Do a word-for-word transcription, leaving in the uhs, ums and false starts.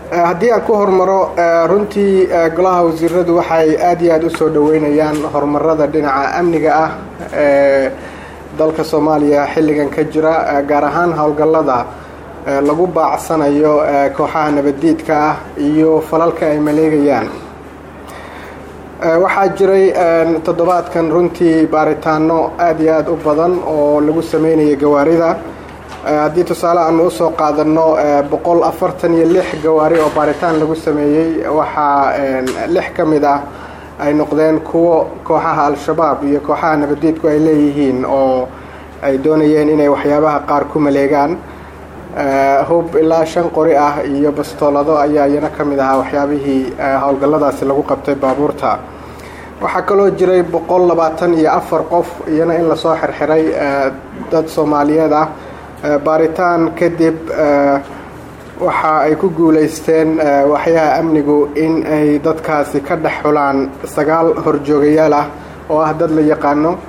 haddii aan ku hormaro runtii golaha wasiiradu waxay aad iyo aad u soo dhaweynayaan horumarada dhinaca amniga ah ee dalka Soomaaliya xilligan ka jira gaar ahaan hawlgallada lagu baacsanayo kooxaha nabadiidka ah iyo falalka ay maleegayaan. waxaa jiray toddobaadkan runtii baaritaano aad iyo aad u badan oo lagu sameeyay gawaarida. haddii tusaale aan u soo qaadano boqol afartan iyo lix gawaari oo baaritaan lagu sameeyay waxaa lix ka mid ah ay noqdeen kuwo kooxaha al-shabaab iyo kooxaha nabadiidku ay leeyihiin oo ay doonayeen inay waxyaabaha qaar ku maleegaan. hub ilaa shan qori ah iyo bastoolado ayaa iyana ka mid ahaa waxyaabihii howlgalladaasi lagu qabtay baabuurta. waxaa kaloo jiray boqol labaatan iyo afar qof iyana in lasoo xirxiray dad Soomaaliyeed ah. baaritaan kadib waxa ay ku guuleysteen waxyaha amnigu in ay dadkaasi ka dhex xulaan sagaal horjoogayaal ah oo ah dad la yaqaano